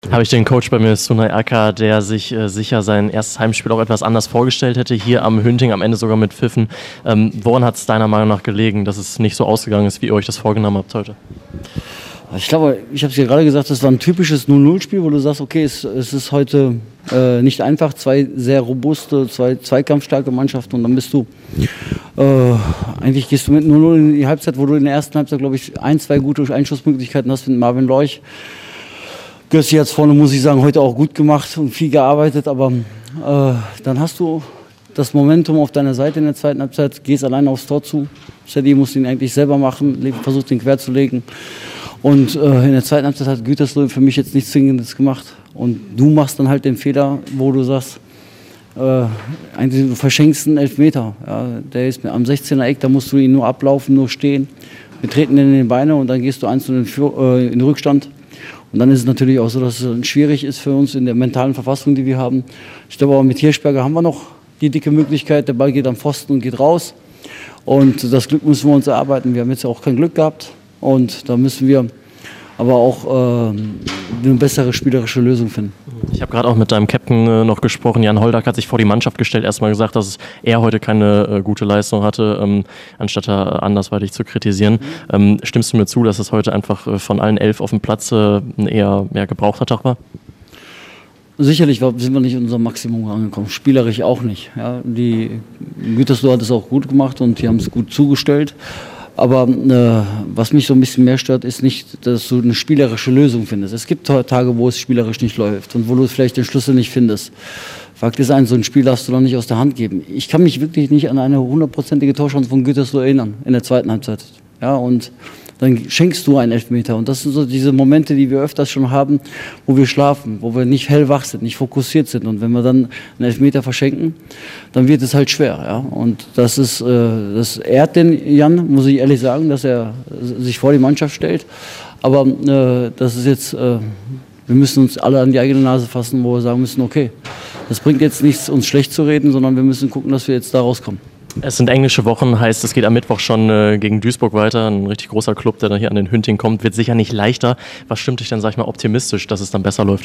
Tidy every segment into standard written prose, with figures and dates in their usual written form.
Habe ich den Coach bei mir, Sunay Acker, der sich sicher sein erstes Heimspiel auch etwas anders vorgestellt hätte, hier am Hünting, am Ende sogar mit Pfiffen. Woran hat es deiner Meinung nach gelegen, dass es nicht so ausgegangen ist, wie ihr euch das vorgenommen habt heute? Ich glaube, ich habe es ja gerade gesagt, das war ein typisches 0-0-Spiel, wo du sagst, okay, es ist heute nicht einfach, zwei sehr robuste, zwei zweikampfstarke Mannschaften und dann bist du, eigentlich gehst du mit 0-0 in die Halbzeit, wo du in der ersten Halbzeit, glaube ich, 1-2 gute Einschussmöglichkeiten hast mit Marvin Leuch. Gössi hat es vorne, muss ich sagen, heute auch gut gemacht und viel gearbeitet, aber dann hast du das Momentum auf deiner Seite in der zweiten Halbzeit, gehst alleine aufs Tor zu. Sadie muss ihn eigentlich selber machen, versucht ihn quer zu legen. Und in der zweiten Halbzeit hat Gütersloh für mich jetzt nichts Zwingendes gemacht. Und du machst dann halt den Fehler, wo du sagst, eigentlich du verschenkst einen Elfmeter. Ja, der ist am 16er Eck, da musst du ihn nur ablaufen, nur stehen. Wir treten in den Beine und dann gehst du 1-0 in den Rückstand. Und dann ist es natürlich auch so, dass es schwierig ist für uns in der mentalen Verfassung, die wir haben. Ich glaube aber mit Hirschberger haben wir noch die dicke Möglichkeit, der Ball geht am Pfosten und geht raus. Und das Glück müssen wir uns erarbeiten. Wir haben jetzt ja auch kein Glück gehabt. Und da müssen wir aber auch eine bessere spielerische Lösung finden. Ich habe gerade auch mit deinem Captain noch gesprochen. Jan Holdak hat sich vor die Mannschaft gestellt, erstmal gesagt, dass er heute keine gute Leistung hatte, anstatt da andersweitig zu kritisieren. Stimmst du mir zu, dass es heute einfach von allen 11 auf dem Platz ein eher gebrauchter Tag war? Sicherlich sind wir nicht in unserem Maximum angekommen, spielerisch auch nicht. Ja, die Gütersloh hat es auch gut gemacht und die haben es gut zugestellt. Aber was mich so ein bisschen mehr stört, ist nicht, dass du eine spielerische Lösung findest. Es gibt Tage, wo es spielerisch nicht läuft und wo du vielleicht den Schlüssel nicht findest. Fakt ist so ein Spiel darfst du noch nicht aus der Hand geben. Ich kann mich wirklich nicht an eine 100%ige Torchance von Gütersloh erinnern in der zweiten Halbzeit. Ja, und dann schenkst du einen Elfmeter. Und das sind so diese Momente, die wir öfters schon haben, wo wir schlafen, wo wir nicht hellwach sind, nicht fokussiert sind. Und wenn wir dann einen Elfmeter verschenken, dann wird es halt schwer. Ja? Und das ehrt den Jan, muss ich ehrlich sagen, dass er sich vor die Mannschaft stellt. Aber das ist jetzt, wir müssen uns alle an die eigene Nase fassen, wo wir sagen müssen, okay, das bringt jetzt nichts, uns schlecht zu reden, sondern wir müssen gucken, dass wir jetzt da rauskommen. Es sind englische Wochen, heißt, es geht am Mittwoch schon gegen Duisburg weiter. Ein richtig großer Club, der da hier an den Hünting kommt, wird sicher nicht leichter. Was stimmt dich denn, sag ich mal, optimistisch, dass es dann besser läuft?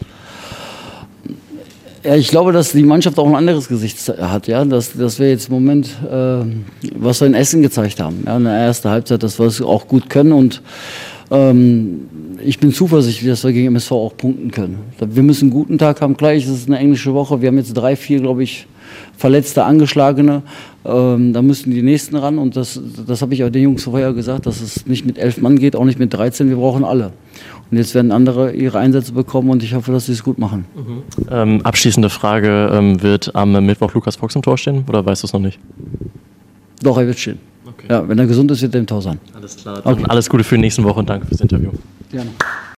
Ja, ich glaube, dass die Mannschaft auch ein anderes Gesicht hat. Ja? Dass wir jetzt im Moment, was wir in Essen gezeigt haben, ja? In der ersten Halbzeit, dass wir es auch gut können. Und ich bin zuversichtlich, dass wir gegen MSV auch punkten können. Wir müssen einen guten Tag haben. Gleich, es ist eine englische Woche. Wir haben jetzt 3, 4, glaube ich, Verletzte, Angeschlagene, da müssen die Nächsten ran und das habe ich auch den Jungs vorher gesagt, dass es nicht mit 11 Mann geht, auch nicht mit 13, wir brauchen alle. Und jetzt werden andere ihre Einsätze bekommen und ich hoffe, dass sie es gut machen. Abschließende Frage, wird am Mittwoch Lukas Fox im Tor stehen oder weißt du es noch nicht? Doch, er wird stehen. Okay. Ja, wenn er gesund ist, wird er im Tor sein. Alles klar, dann okay. Alles Gute für die nächste Woche und danke fürs Interview. Gerne.